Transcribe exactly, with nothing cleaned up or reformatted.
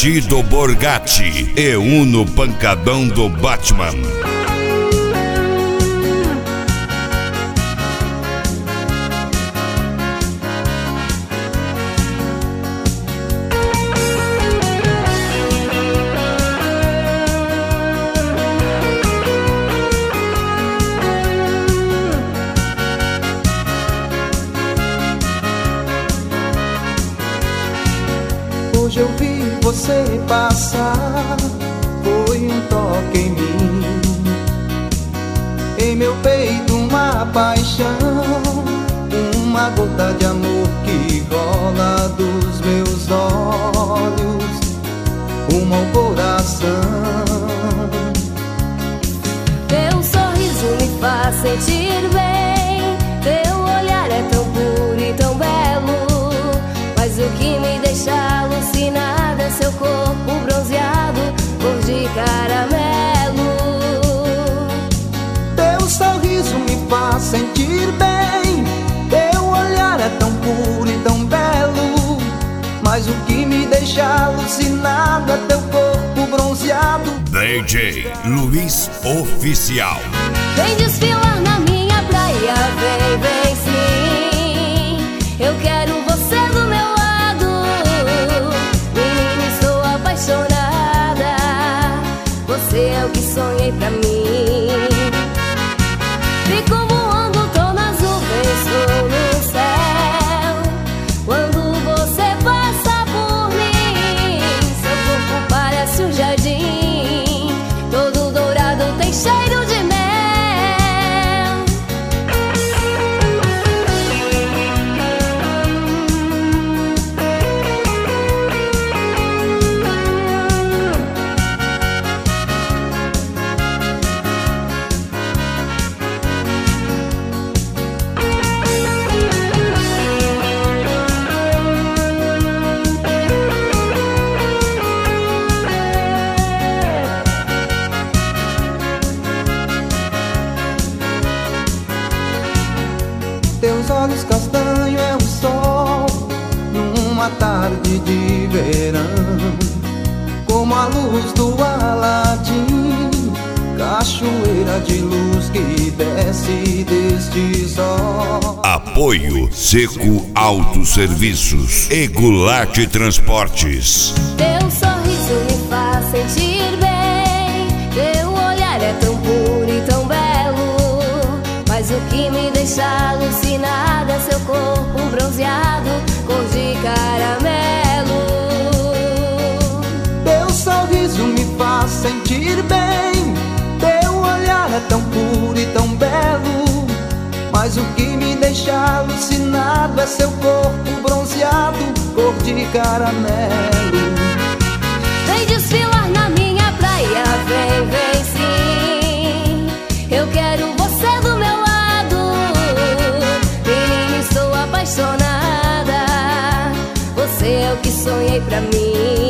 Tito Borgatti e Uno Pancadão do Batman. Hoje eu vi você passar, foi um toque em mim, em meu peito uma paixão, uma gota de amor que rola dos meus olhos, rumo ao coração. Teu sorriso me faz sentir bem, teu olhar é tão puro e tão belo, mas o que me deixa alucinada é seu corpo bronzeado, cor de caramelo. Teu sorriso me faz sentir bem, teu olhar é tão puro e tão belo, mas o que me deixa alucinado é teu corpo bronzeado. D J Luiz Oficial. Vem desfilar na minha praia, vem, vem sim, eu quero você do meu lado. Menina, estou apaixonada, você é o que sonhei pra mim. Fico voando, tô nas nuvens, tô no céu, quando você passa por mim. Seu corpo parece um jardim, todo dourado, tem cheiro de mel. Teus olhos castanhos é um sol numa tarde de verão, como a luz do Aladim, cachoeira de luz que desce deste sol. Apoio Seco Autosserviços e Goulart Transportes. Teu sorriso me faz sentir bem, teu olhar é tão puro e tão belo, mas o que me deixa alucinada é seu corpo bronzeado, cor de caramelo. Teu sorriso me faz sentir bem, teu olhar é tão puro e tão belo, mas o que me deixa alucinado é seu corpo bronzeado, cor de caramelo. Vem desfilar na minha praia, vem, vem sim, eu quero você do meu lado. Menina, estou apaixonada, você é o que sonhei pra mim.